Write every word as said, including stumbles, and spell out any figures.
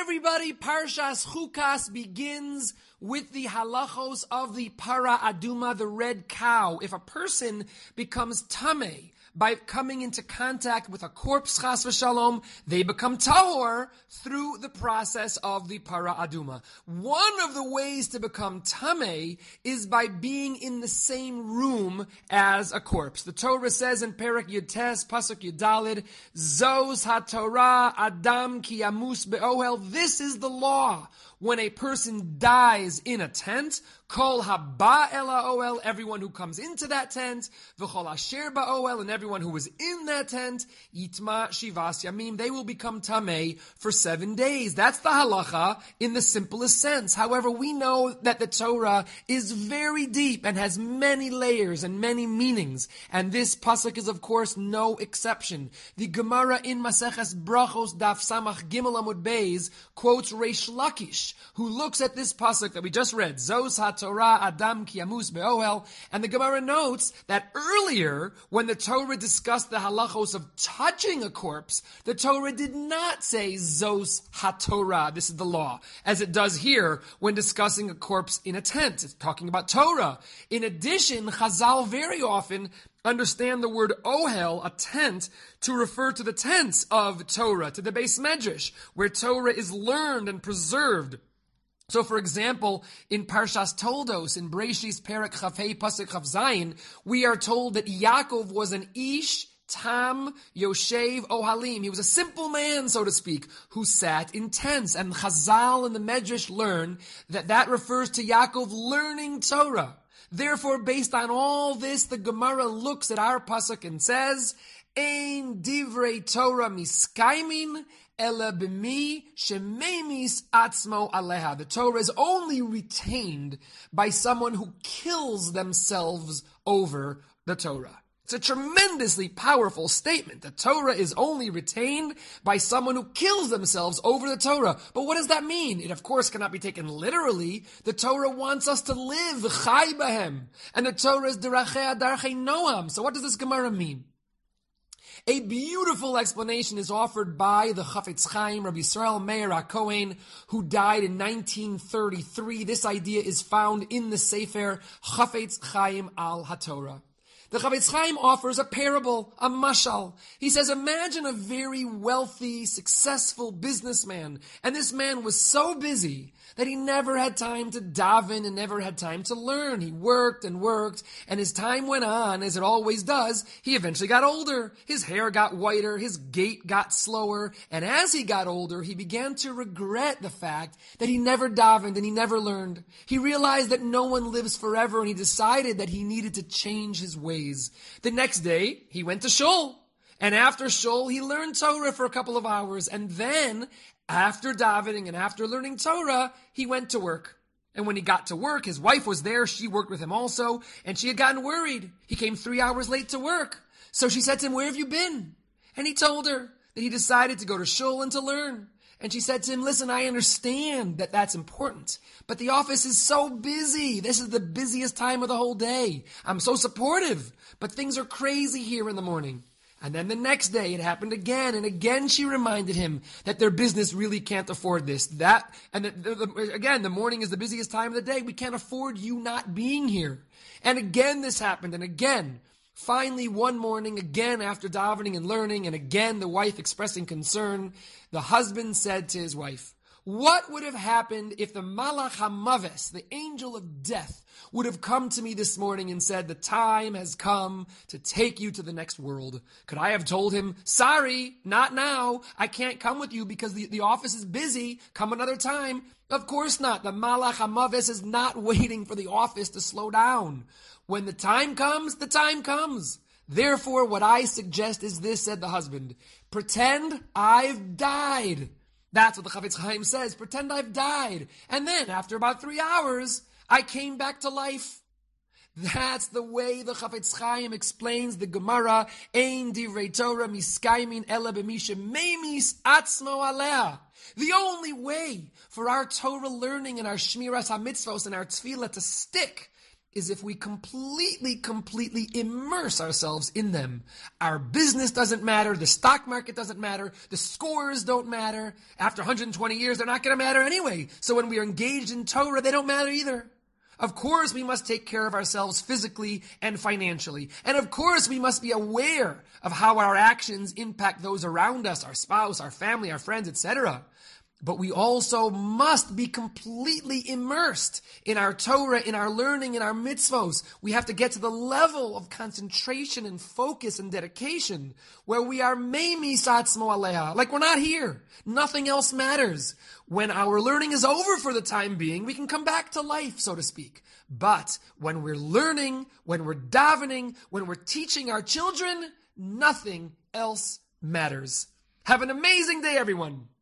everybody, Parshas Chukas begins with the halachos of the para aduma, the red cow. If a person becomes tameh by coming into contact with a corpse, chas v'shalom, they become tahor through the process of the para aduma. One of the ways to become tameh is by being in the same room as a corpse. The Torah says in Perek Yud-Tes, Pasuk Yud-Daled, Zos HaTorah Adam ki yamus be'ohel. This is the law. When a person dies in a tent, Kol haba el ha'ohel, everyone who comes into that tent, v'chol asher ba'ohel, and everyone who was in that tent, yitma shivas yamim, they will become tameh for seven days. That's the halacha in the simplest sense. However, we know that the Torah is very deep and has many layers and many meanings, and this pasuk is of course no exception. The Gemara in Maseches Brachos Daf Samach Gimel Amud Beis quotes Reish Lakish, who looks at this pasuk that we just read, Zos HaTorah Adam ki yamus be'ohel, and the Gemara notes that earlier, when the Torah discussed the halachos of touching a corpse, the Torah did not say Zos HaTorah, this is the law, as it does here when discussing a corpse in a tent. It's talking about Torah. In addition, Chazal very often understand the word ohel, a tent, to refer to the tents of Torah, to the Beis Medrash, where Torah is learned and preserved. So, for example, in Parshas Toldos, in Breishis Perek Chafei Pasuk Chaf Zayin, we are told that Yaakov was an ish tam yoshev ohalim. He was a simple man, so to speak, who sat in tents. And Chazal and the Medrash learn that that refers to Yaakov learning Torah. Therefore, based on all this, the Gemara looks at our pasuk and says, Ein divrei Torah miskaimin ela b'mi shememis atzmo aleha. The Torah is only retained by someone who kills themselves over the Torah. It's a tremendously powerful statement. The Torah is only retained by someone who kills themselves over the Torah. But what does that mean? It, of course, cannot be taken literally. The Torah wants us to live, chai bahem. And the Torah is derachei darchei noam. So what does this Gemara mean? A beautiful explanation is offered by the Chafetz Chaim, Rabbi Yisrael Meir HaKohen, who died in nineteen thirty-three. This idea is found in the Sefer Chafetz Chaim al HaTorah. The Chafetz Chaim offers a parable, a mashal. He says, imagine a very wealthy, successful businessman, and this man was so busy that he never had time to daven and never had time to learn. He worked and worked, and as time went on, as it always does, he eventually got older. His hair got whiter, his gait got slower, and as he got older, he began to regret the fact that he never davened and he never learned. He realized that no one lives forever, and he decided that he needed to change his ways. The next day, he went to shul. And after shul, he learned Torah for a couple of hours. And then, after davening and after learning Torah, he went to work. And when he got to work, his wife was there. She worked with him also. And she had gotten worried. He came three hours late to work. So she said to him, where have you been? And he told her that he decided to go to shul and to learn. And she said to him, listen, I understand that that's important, but the office is so busy. This is the busiest time of the whole day. I'm so supportive, but things are crazy here in the morning. And then the next day it happened again, and again she reminded him that their business really can't afford this. That, and the, the, the, again, the morning is the busiest time of the day. We can't afford you not being here. And again this happened, and again. Finally, one morning, again after davening and learning, and again the wife expressing concern, the husband said to his wife, what would have happened if the Malach HaMaves, the angel of death, would have come to me this morning and said, the time has come to take you to the next world? Could I have told him, sorry, not now, I can't come with you because the, the office is busy, come another time? Of course not. The Malach HaMaves is not waiting for the office to slow down. When the time comes, the time comes. Therefore, what I suggest is this, said the husband. Pretend I've died. That's what the Chafetz Chaim says. Pretend I've died. And then, after about three hours, I came back to life. That's the way the Chafetz Chaim explains the Gemara, Ein divrei Torah miskaimin ela b'mi shememis atzmo alea. The only way for our Torah learning and our Shmiras HaMitzvos and our Tefillah to stick is if we completely, completely immerse ourselves in them. Our business doesn't matter. The stock market doesn't matter. The scores don't matter. After one hundred twenty years, they're not going to matter anyway. So when we are engaged in Torah, they don't matter either. Of course, we must take care of ourselves physically and financially. And of course, we must be aware of how our actions impact those around us, our spouse, our family, our friends, et cetera. But we also must be completely immersed in our Torah, in our learning, in our mitzvos. We have to get to the level of concentration and focus and dedication where we are me'mis atzmo aleha, like we're not here. Nothing else matters. When our learning is over for the time being, we can come back to life, so to speak. But when we're learning, when we're davening, when we're teaching our children, nothing else matters. Have an amazing day, everyone.